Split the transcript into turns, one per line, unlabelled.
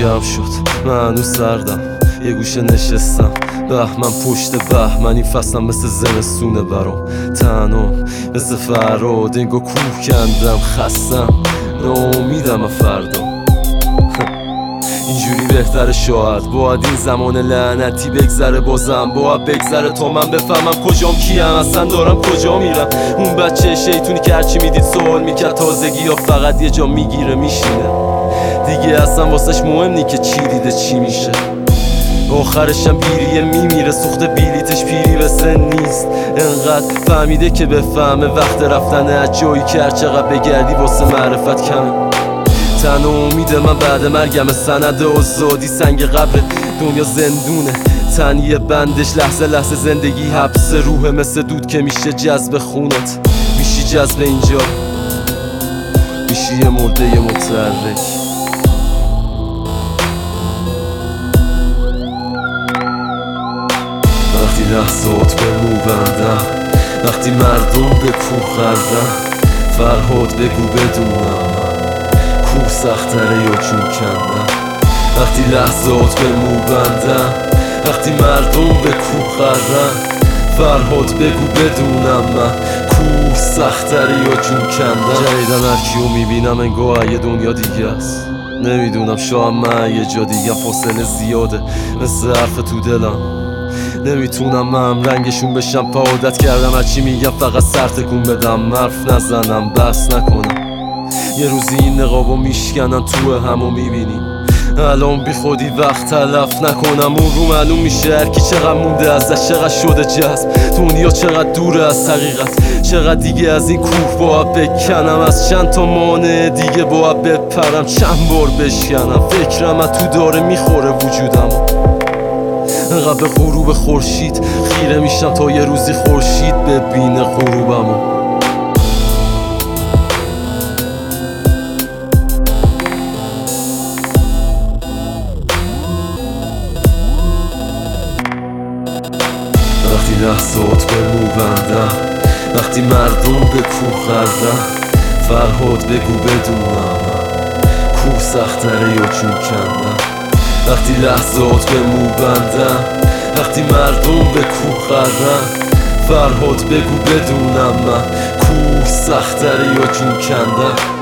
گرم شد، من هنوز سردم، یه گوشه نشستم، بهمن پشت بهمن، این فصلم مثل زمستونه برام، تنها مثل فراد، انگار کوه کندم، خستم، ناامیدم از فردا. اینجوری بهتره شاید، باید این زمان لعنتی بگذره، بازم باید بگذره تا من بفهمم کجام، کیم اصلا دارم کجا میرم. اون بچه شیطونی که هرچی میدید سوال میکرد، تازگی یا فقط یه جا میگیره میشینه، دیگه اصلا واسش مهم نی که چی دیده چی میشه، آخرشم بیریه میمیره، سوخت بیلیتش پیری به سن نیست، انقدر فهمیده که بفهمه وقت رفتن از جایی که هر چقدر بگردی واسه معرفت کمه. تنها امید من بعد مرگم سند آزادی، سنگ قبر دنیا زندونه، تن یه بندش، لحظه لحظه زندگی حبس روحه، مثل دود که میشه جذب خونت، میشی جذب اینجا، میشی یه مرده یه متحرک. وقتی لحظات به مو بندم، وقتی مردم به کوه خردم، فرهاد بگو بدونم کوه سختره یا جون کندم. وقتی لحظات به مو بندم، وقتی مردم به کوه خردم، فرهاد بگو بدونم من کوه سختره یا جون کندم. جدیدن هرکیو میبینم انگار یه دنیا دیگه است، نمیدونم شاید من یه جا دیگه، فاصله زیاده مثل حرف تو دلم، نمیتونم من رنگشون بشم، پا عادت کردم هرچی میگم فقط سر تکون بدم، حرف نزنم بحث نکنم، یه روزی این نقابو میشکنن تو همو میبینیم، الان بی خودی وقت تلف نکنم، اون رو معلوم میشه هرکی چقدر مونده ازش، چقدر شده جذب دنیا، چقدر دوره از حقیقت، چقدر دیگه از این کوه باید بکنم، از چند تا مانع دیگه باید بپرم، چند بار بشکنم، فکرم از تو داره میخوره وجودم، انقدر به غروب خورشید خیره میشم تا یه روزی خورشید ببینه غروبمو. وقتی لحظات به مو بندم، وقتی مردم به کوه خردم، فرهاد بگو بدونم کوه سختره یا جون کندم. وقتی لحظات به مو بندم، وقتی مردم به کوه خردم، فرهاد بگو بدونم من کوه سختره یا جون کندم.